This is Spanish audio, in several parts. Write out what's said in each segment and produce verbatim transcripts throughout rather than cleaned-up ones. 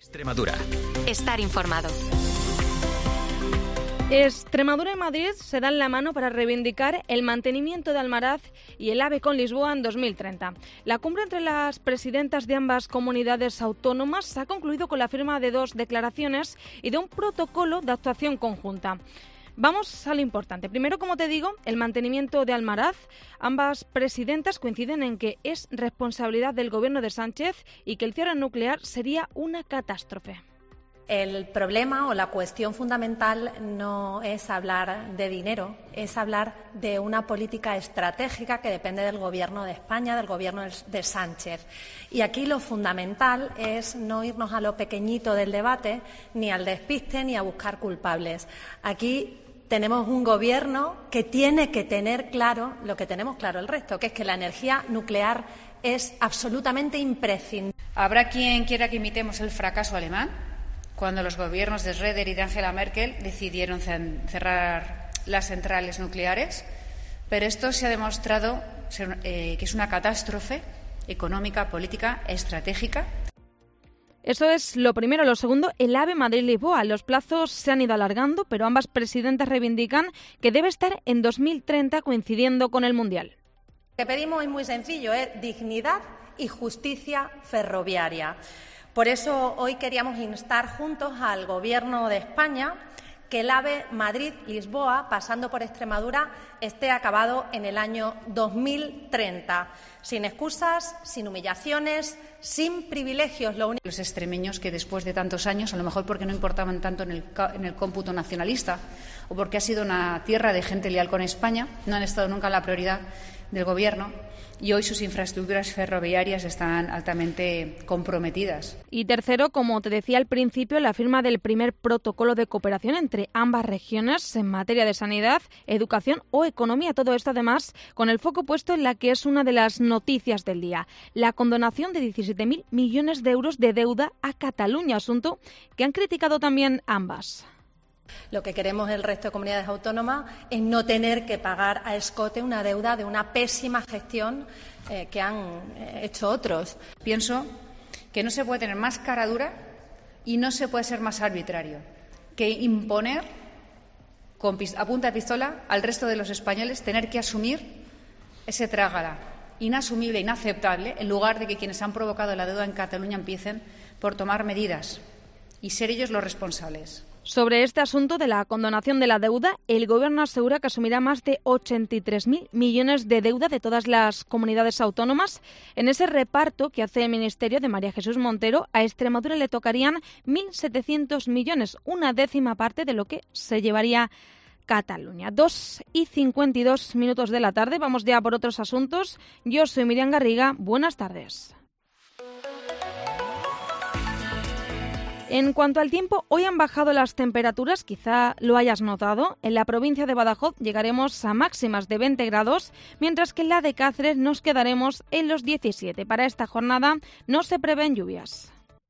Extremadura. Estar informado. Extremadura y Madrid se dan la mano para reivindicar el mantenimiento de Almaraz y el AVE con Lisboa en dos mil treinta. La cumbre entre las presidentas de ambas comunidades autónomas ha concluido con la firma de dos declaraciones y de un protocolo de actuación conjunta. Vamos a lo importante. Primero, como te digo, el mantenimiento de Almaraz. Ambas presidentas coinciden en que es responsabilidad del gobierno de Sánchez y que el cierre nuclear sería una catástrofe. El problema o la cuestión fundamental no es hablar de dinero, es hablar de una política estratégica que depende del Gobierno de España, del Gobierno de Sánchez. Y aquí lo fundamental es no irnos a lo pequeñito del debate, ni al despiste, ni a buscar culpables. Aquí tenemos un Gobierno que tiene que tener claro lo que tenemos claro el resto, que es que la energía nuclear es absolutamente imprescindible. Habrá quien quiera que imitemos el fracaso alemán, cuando los gobiernos de Schröder y de Angela Merkel decidieron cerrar las centrales nucleares, pero esto se ha demostrado ser, eh, que es una catástrofe económica, política, estratégica. Eso es lo primero. Lo segundo, el AVE Madrid-Lisboa. Los plazos se han ido alargando, pero ambas presidentas reivindican que debe estar en dos mil treinta, coincidiendo con el Mundial. Lo que pedimos es muy sencillo, es dignidad y justicia ferroviaria. Por eso hoy queríamos instar juntos al Gobierno de España que el AVE Madrid-Lisboa, pasando por Extremadura, esté acabado en el año dos mil treinta, sin excusas, sin humillaciones, sin privilegios. Lo único... Los extremeños que después de tantos años, a lo mejor porque no importaban tanto en el, en el cómputo nacionalista o porque ha sido una tierra de gente leal con España, no han estado nunca en la prioridad del Gobierno. Y hoy sus infraestructuras ferroviarias están altamente comprometidas. Y tercero, como te decía al principio, la firma del primer protocolo de cooperación entre ambas regiones en materia de sanidad, educación o economía. Todo esto, además, con el foco puesto en la que es una de las noticias del día, la condonación de diecisiete mil millones de euros de deuda a Cataluña, asunto que han criticado también ambas. Lo que queremos el resto de comunidades autónomas es no tener que pagar a escote una deuda de una pésima gestión eh, que han eh, hecho otros. Pienso que no se puede tener más cara dura y no se puede ser más arbitrario que imponer con, a punta de pistola al resto de los españoles tener que asumir ese trágala inasumible, inaceptable, en lugar de que quienes han provocado la deuda en Cataluña empiecen por tomar medidas y ser ellos los responsables. Sobre este asunto de la condonación de la deuda, el Gobierno asegura que asumirá más de ochenta y tres mil millones de deuda de todas las comunidades autónomas. En ese reparto que hace el Ministerio de María Jesús Montero, a Extremadura le tocarían mil setecientos millones, una décima parte de lo que se llevaría Cataluña. Dos y cincuenta y dos minutos de la tarde. Vamos ya por otros asuntos. Yo soy Miriam Garriga. Buenas tardes. En cuanto al tiempo, hoy han bajado las temperaturas, quizá lo hayas notado. En la provincia de Badajoz llegaremos a máximas de veinte grados, mientras que en la de Cáceres nos quedaremos en los diecisiete. Para esta jornada no se prevén lluvias.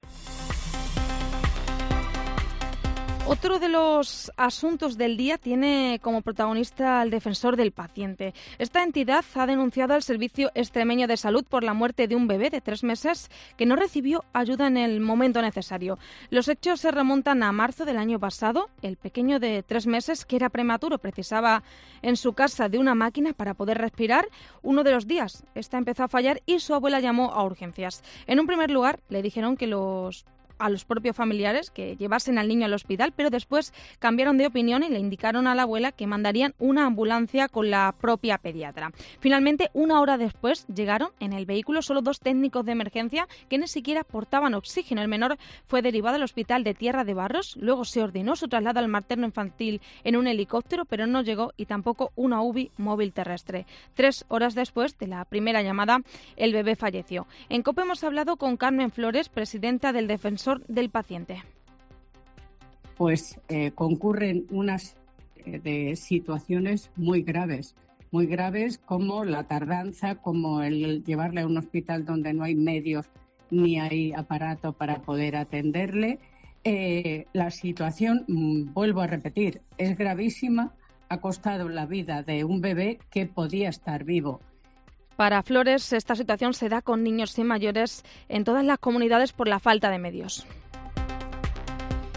Otro de los asuntos del día tiene como protagonista al defensor del paciente. Esta entidad ha denunciado al Servicio Extremeño de Salud por la muerte de un bebé de tres meses que no recibió ayuda en el momento necesario. Los hechos se remontan a marzo del año pasado. El pequeño de tres meses, que era prematuro, precisaba en su casa de una máquina para poder respirar. Uno de los días, esta empezó a fallar y su abuela llamó a urgencias. En un primer lugar, le dijeron que los... a los propios familiares que llevasen al niño al hospital, pero después cambiaron de opinión y le indicaron a la abuela que mandarían una ambulancia con la propia pediatra. Finalmente, una hora después, llegaron en el vehículo solo dos técnicos de emergencia que ni siquiera portaban oxígeno. El menor fue derivado al hospital de Tierra de Barros, luego se ordenó su traslado al materno infantil en un helicóptero, pero no llegó y tampoco una U B I móvil terrestre. Tres horas después de la primera llamada, el bebé falleció. En COPE hemos hablado con Carmen Flores, presidenta del Defensor del Paciente. Pues eh, concurren unas eh, de situaciones muy graves, muy graves como la tardanza, como el llevarle a un hospital donde no hay medios ni hay aparato para poder atenderle. Eh, la situación, mm, vuelvo a repetir, es gravísima, ha costado la vida de un bebé que podía estar vivo. Para Flores, esta situación se da con niños y mayores en todas las comunidades por la falta de medios.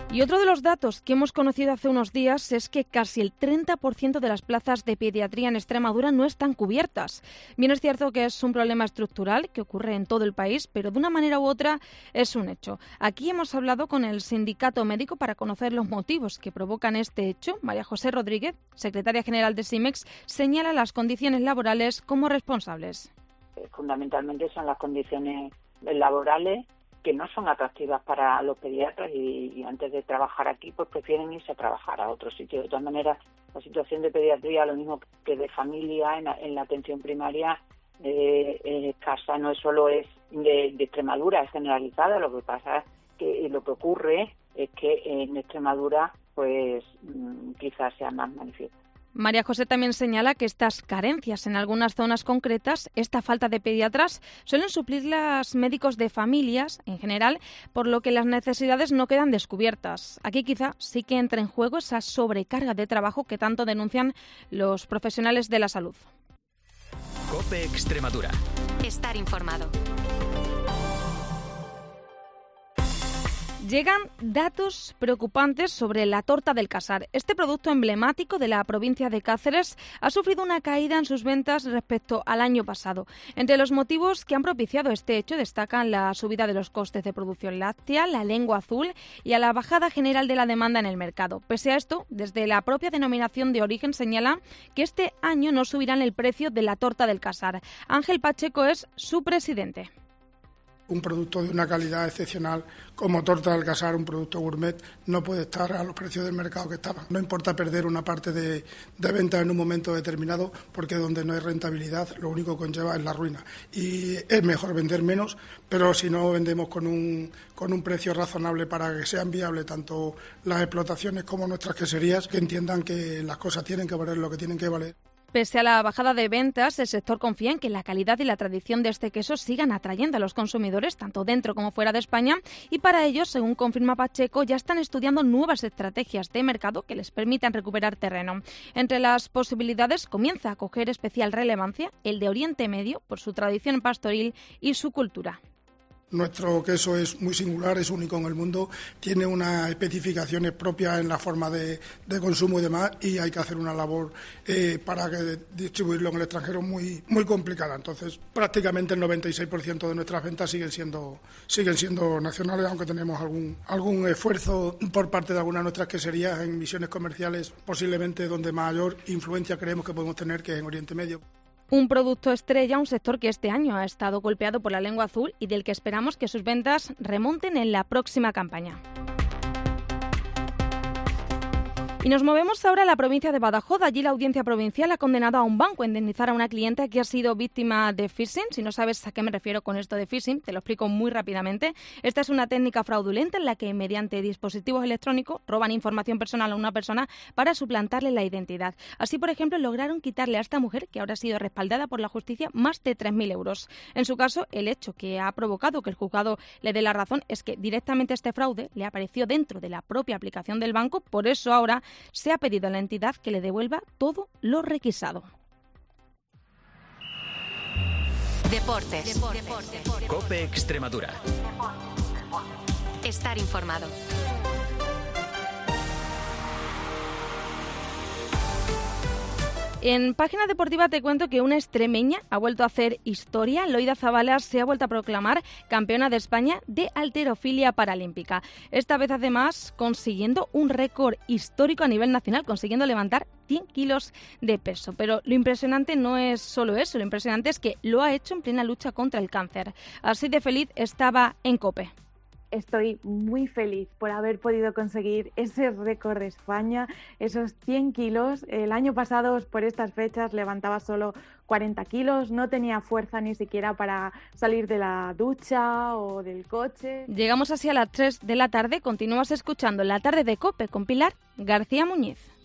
Y otro de los datos que hemos conocido hace unos días es que casi el treinta por ciento de las plazas de pediatría en Extremadura no están cubiertas. Bien es cierto que es un problema estructural que ocurre en todo el país, pero de una manera u otra es un hecho. Aquí hemos hablado con el sindicato médico para conocer los motivos que provocan este hecho. María José Rodríguez, secretaria general de SIMEX, señala las condiciones laborales como responsables. Fundamentalmente son las condiciones laborales que no son atractivas para los pediatras y, y antes de trabajar aquí pues prefieren irse a trabajar a otro sitio. De todas maneras, la situación de pediatría, lo mismo que de familia en la, en la atención primaria, eh, es escasa, no es solo es de, de Extremadura, es generalizada. Lo que pasa es que lo que ocurre es que en Extremadura pues quizás sea más manifiesto. María José también señala que estas carencias en algunas zonas concretas, esta falta de pediatras, suelen suplirlas médicos de familias en general, por lo que las necesidades no quedan descubiertas. Aquí quizá sí que entra en juego esa sobrecarga de trabajo que tanto denuncian los profesionales de la salud. COPE Extremadura. Estar informado. Llegan datos preocupantes sobre la torta del Casar. Este producto emblemático de la provincia de Cáceres ha sufrido una caída en sus ventas respecto al año pasado. Entre los motivos que han propiciado este hecho destacan la subida de los costes de producción láctea, la lengua azul y a la bajada general de la demanda en el mercado. Pese a esto, desde la propia denominación de origen señala que este año no subirán el precio de la torta del Casar. Ángel Pacheco es su presidente. Un producto de una calidad excepcional como torta del Casar, un producto gourmet, no puede estar a los precios del mercado que estaba. No importa perder una parte de, de venta en un momento determinado, porque donde no hay rentabilidad lo único que conlleva es la ruina. Y es mejor vender menos, pero si no vendemos con un, con un precio razonable para que sean viables tanto las explotaciones como nuestras queserías, que entiendan que las cosas tienen que valer lo que tienen que valer. Pese a la bajada de ventas, el sector confía en que la calidad y la tradición de este queso sigan atrayendo a los consumidores, tanto dentro como fuera de España, y para ello, según confirma Pacheco, ya están estudiando nuevas estrategias de mercado que les permitan recuperar terreno. Entre las posibilidades comienza a coger especial relevancia el de Oriente Medio por su tradición pastoril y su cultura. Nuestro queso es muy singular, es único en el mundo, tiene unas especificaciones propias en la forma de, de consumo y demás, y hay que hacer una labor eh, para que distribuirlo en el extranjero muy muy complicada. Entonces, prácticamente el noventa y seis por ciento de nuestras ventas siguen siendo siguen siendo nacionales, aunque tenemos algún algún esfuerzo por parte de algunas de nuestras queserías en misiones comerciales, posiblemente donde mayor influencia creemos que podemos tener, que es en Oriente Medio. Un producto estrella, un sector que este año ha estado golpeado por la lengua azul y del que esperamos que sus ventas remonten en la próxima campaña. Y nos movemos ahora a la provincia de Badajoz. Allí la audiencia provincial ha condenado a un banco a indemnizar a una clienta que ha sido víctima de phishing. Si no sabes a qué me refiero con esto de phishing, te lo explico muy rápidamente. Esta es una técnica fraudulenta en la que mediante dispositivos electrónicos roban información personal a una persona para suplantarle la identidad. Así, por ejemplo, lograron quitarle a esta mujer, que ahora ha sido respaldada por la justicia, más de tres mil euros. En su caso, el hecho que ha provocado que el juzgado le dé la razón es que directamente este fraude le apareció dentro de la propia aplicación del banco. Por eso ahora se ha pedido a la entidad que le devuelva todo lo requisado. Deportes. Deportes. COPE Extremadura. Estar informado. En página deportiva te cuento que una extremeña ha vuelto a hacer historia. Loida Zabala se ha vuelto a proclamar campeona de España de halterofilia paralímpica. Esta vez además consiguiendo un récord histórico a nivel nacional, consiguiendo levantar cien kilos de peso. Pero lo impresionante no es solo eso, lo impresionante es que lo ha hecho en plena lucha contra el cáncer. Así de feliz estaba en COPE. Estoy muy feliz por haber podido conseguir ese récord de España, esos cien kilos. El año pasado, por estas fechas, levantaba solo cuarenta kilos, no tenía fuerza ni siquiera para salir de la ducha o del coche. Llegamos así a las tres de la tarde, continúas escuchando La Tarde de COPE con Pilar García Muñiz.